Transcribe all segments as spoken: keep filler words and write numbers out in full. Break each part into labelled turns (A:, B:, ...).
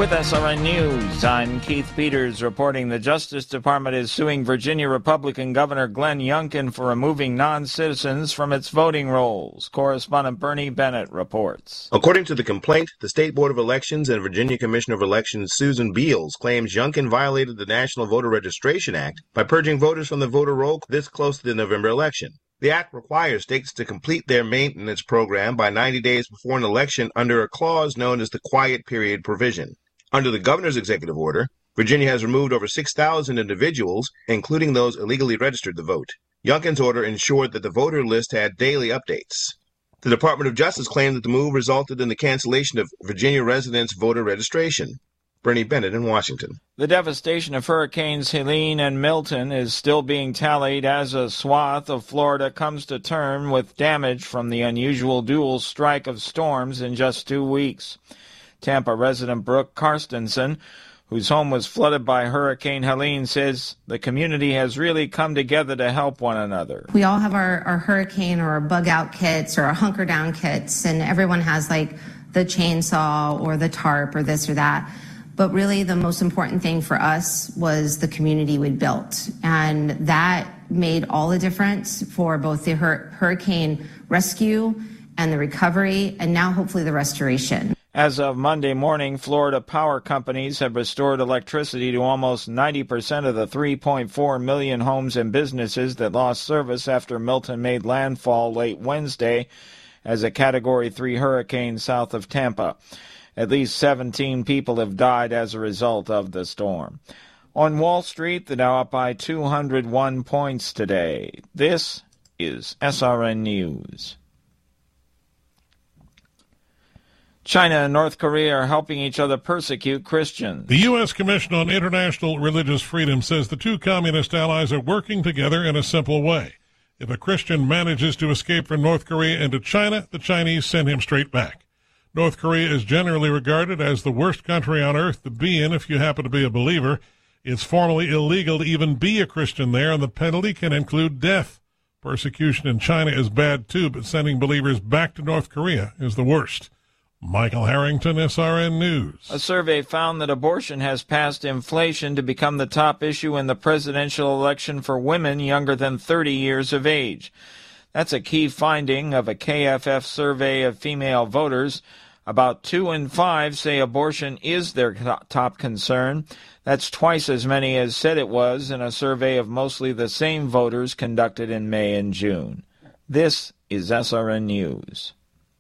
A: With S R N News, I'm Keith Peters reporting the Justice Department is suing Virginia Republican Governor Glenn Youngkin for removing non-citizens from its voting rolls. Correspondent Bernie Bennett reports.
B: According to the complaint, the State Board of Elections and Virginia Commissioner of Elections Susan Beals claims Youngkin violated the National Voter Registration Act by purging voters from the voter roll this close to the November election. The act requires states to complete their maintenance program by ninety days before an election under a clause known as the quiet period provision. Under the governor's executive order, Virginia has removed over six thousand individuals, including those illegally registered to vote. Youngkin's order ensured that the voter list had daily updates. The Department of Justice claimed that the move resulted in the cancellation of Virginia residents' voter registration. Bernie Bennett in Washington.
A: The devastation of Hurricanes Helene and Milton is still being tallied as a swath of Florida comes to term with damage from the unusual dual strike of storms in just two weeks. Tampa resident Brooke Karstensen, whose home was flooded by Hurricane Helene, says the community has really come together to help one another.
C: We all have our, our hurricane or our bug out kits or our hunker down kits, and everyone has like the chainsaw or the tarp or this or that. But really the most important thing for us was the community we built. And that made all the difference for both the hur- hurricane rescue and the recovery, and now hopefully the restoration.
A: As of Monday morning, Florida power companies have restored electricity to almost ninety percent of the three point four million homes and businesses that lost service after Milton made landfall late Wednesday as a Category three hurricane south of Tampa. At least seventeen people have died as a result of the storm. On Wall Street, the Dow up by two hundred one points today. This is S R N News. China and North Korea are helping each other persecute Christians.
D: The U S Commission on International Religious Freedom says the two communist allies are working together in a simple way. If a Christian manages to escape from North Korea into China, the Chinese send him straight back. North Korea is generally regarded as the worst country on earth to be in if you happen to be a believer. It's formally illegal to even be a Christian there, and the penalty can include death. Persecution in China is bad, too, but sending believers back to North Korea is the worst. Michael Harrington, S R N News.
A: A survey found that abortion has passed inflation to become the top issue in the presidential election for women younger than thirty years of age. That's a key finding of a K F F survey of female voters. About two in five say abortion is their top concern. That's twice as many as said it was in a survey of mostly the same voters conducted in May and June. This is S R N News.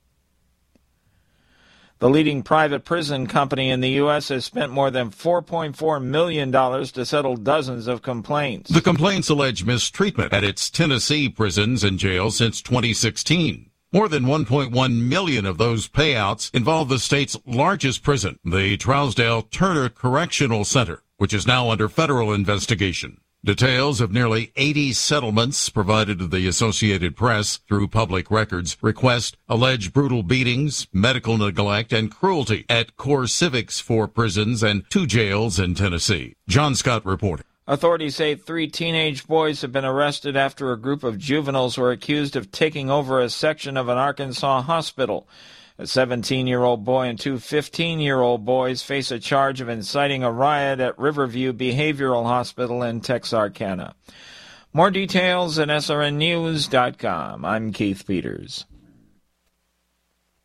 A: The leading private prison company in the U S has spent more than four point four million dollars to settle dozens of complaints.
E: The complaints allege mistreatment at its Tennessee prisons and jails since twenty sixteen. More than one point one million dollars of those payouts involve the state's largest prison, the Trousdale Turner Correctional Center, which is now under federal investigation. Details of nearly eighty settlements provided to the Associated Press through public records request allege brutal beatings, medical neglect, and cruelty at Core Civics four prisons and two jails in Tennessee. John Scott reporting.
A: Authorities say three teenage boys have been arrested after a group of juveniles were accused of taking over a section of an Arkansas hospital. A seventeen-year-old boy and two fifteen-year-old boys face a charge of inciting a riot at Riverview Behavioral Hospital in Texarkana. More details at S R N news dot com. I'm Keith Peters.